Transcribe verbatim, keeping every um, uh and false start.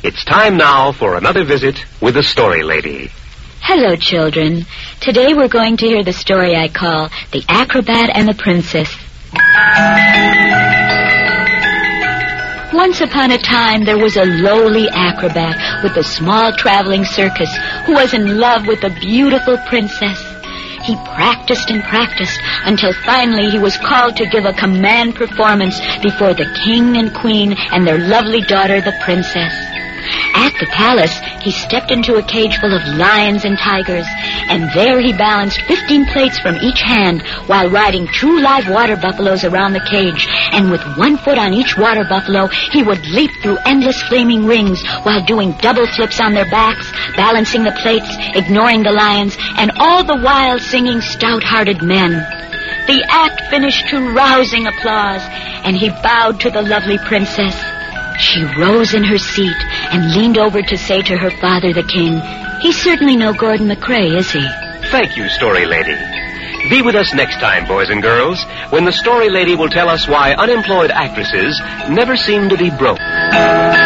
It's time now for another visit with the Story Lady. Hello, children. Today we're going to hear the story I call The Acrobat and the Princess. Once upon a time, there was a lowly acrobat with a small traveling circus who was in love with a beautiful princess. He practiced and practiced until finally he was called to give a command performance before the king and queen and their lovely daughter, the princess. At the palace, he stepped into a cage full of lions and tigers, and there he balanced fifteen plates from each hand while riding true live water buffaloes around the cage. And with one foot on each water buffalo, he would leap through endless flaming rings while doing double flips on their backs, balancing the plates, ignoring the lions, and all the while singing stout-hearted men. The act finished to rousing applause, and he bowed to the lovely princess. She rose in her seat and leaned over to say to her father, the king, "He's certainly no Gordon MacRae, is he?" Thank you, Story Lady. Be with us next time, boys and girls, when the Story Lady will tell us why unemployed actresses never seem to be broke.